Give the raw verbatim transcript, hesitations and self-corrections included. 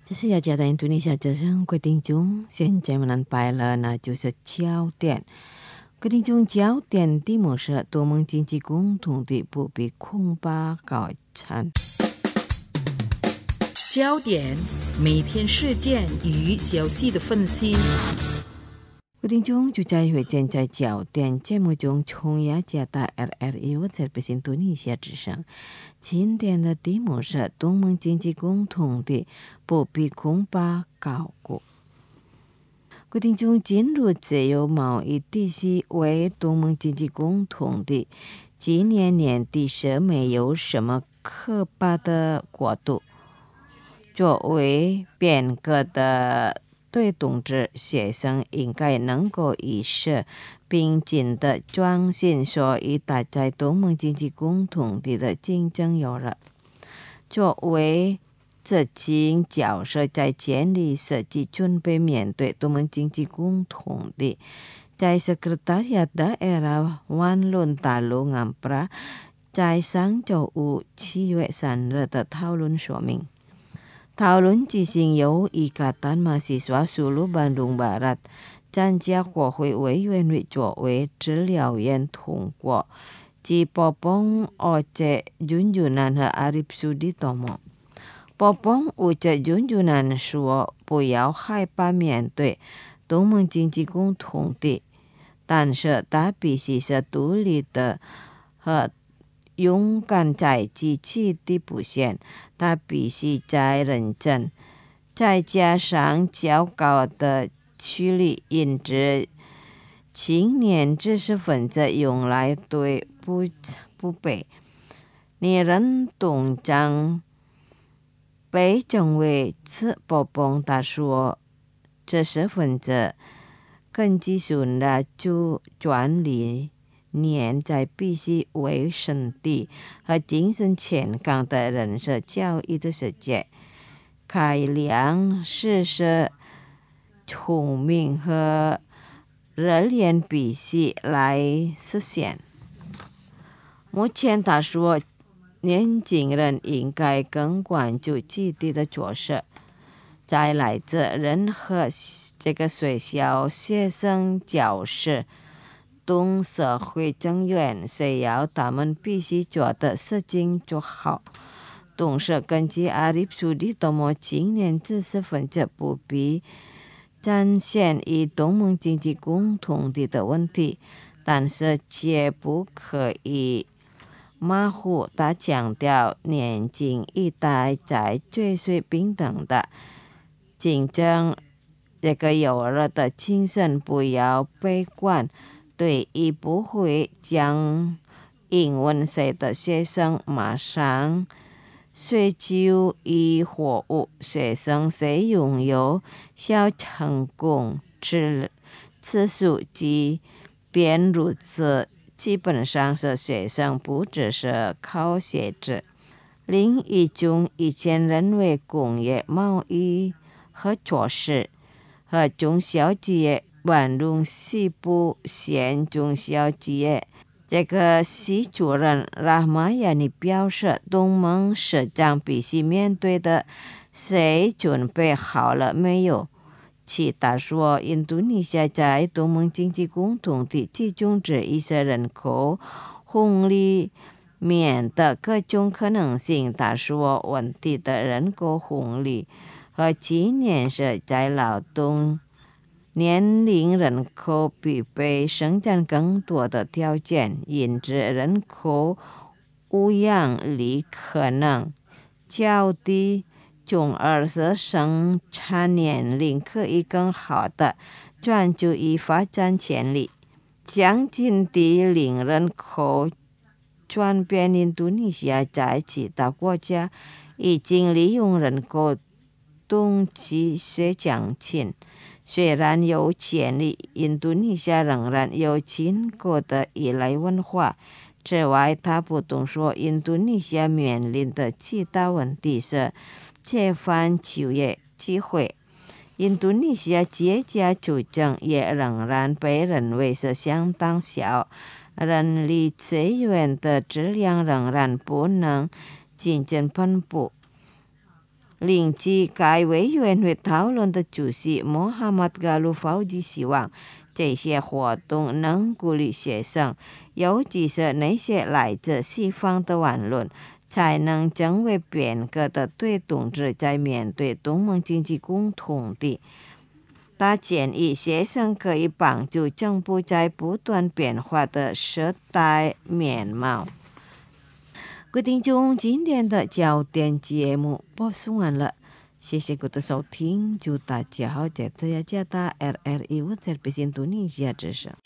这是要加在印度尼西亚这上规定中，现在我们摆了那就是焦点。规定中焦点题目是多盟经济共同体不必恐怕搞成。 焦点每天事件与消息的分析。 规定中就在会见在焦点节目中从雅加达 R R I 我在印度尼西亚之上。今天的题目是多盟经济共同体不必恐怕搞过。规定中进入自由贸易体系为多盟经济共同体，今年年底是没有什么可怕的国度。作为变革的推动者，学生应该能够意识并进的创新，所以大家多盟经济共同体的竞争有了。作为执行角色，在建立设计准备面对多盟经济共同体，在 Sekretariat Daerah Wan Luntalu Ngampra 在上周五七月三日的讨论说明。讨论进行由Ikatan Mahasiswa Sulu Bandung Barat 参加国会委员会作为治疗院通过，即Popong Oce Junjunan 和 Arif Suditomo。Popong Oce Junjunan 说不要害怕面对多盟经济共同体，但是他必须是独立的和勇敢在机器的不限，他必须在认真，再加上较高的趋力因子，青年知识分子用来对不不被你认同将被称为此波崩。他说知识分子根基顺的就专利年在必须为身体和精神健康的人设教育的世界，开量事实聪明和热恋必须来实现。目前他说年轻人应该更关注自己的角色，在来自任何这个学校学生教师懂社会成员，谁要他们必须做的事情做好。同时根据阿里苏迪多么青年知识分子不必展现以多盟经济共同体的问题，但是绝不可以马虎。他强调年轻一代在追随平等的竞争这个有了的精神不要悲观，对于不会讲英文系的学生马上追求以货物，学生谁拥有小成功之次数即便如此，基本上是学生不只是靠写字。另一种以前认为工业贸易和做事和中小企业万隆西部县中小企业这个系主任拉马亚尼表示，东盟市长必须面对的谁准备好了没有？其他说，印度尼西亚在东盟经济共同体其中之一是人口红利面的各种可能性。他说，问题的人口红利和今年是在劳动年龄人口必备生产更多的条件，因此人口无氧力可能较低，从而使生产年龄可以更好的专注于发展潜力。将近低龄人口转变，印度尼西亚在其他国家已经利用人口统计学讲情。虽然有潜力，印度尼西亚仍然有坚固的依赖文化。此外，他不懂说印度尼西亚面临的其他问题是缺乏就业机会。印度尼西亚阶级组成也仍然被认为是相当小，人力资源的质量仍然不能进行分布。 领级该委员会讨论的主席穆罕默德·加鲁法吉希望这些活动能鼓励学生，尤其是那些来自西方的言论，才能成为变革的推动者，在面对东盟经济共同体。他建议学生可以帮助政府在不断变化的时代面貌。各位听众，今天的焦点节目播送完了，谢谢各位的收听，祝大家好，这次要加大 R R I 我在北京读你一下知识。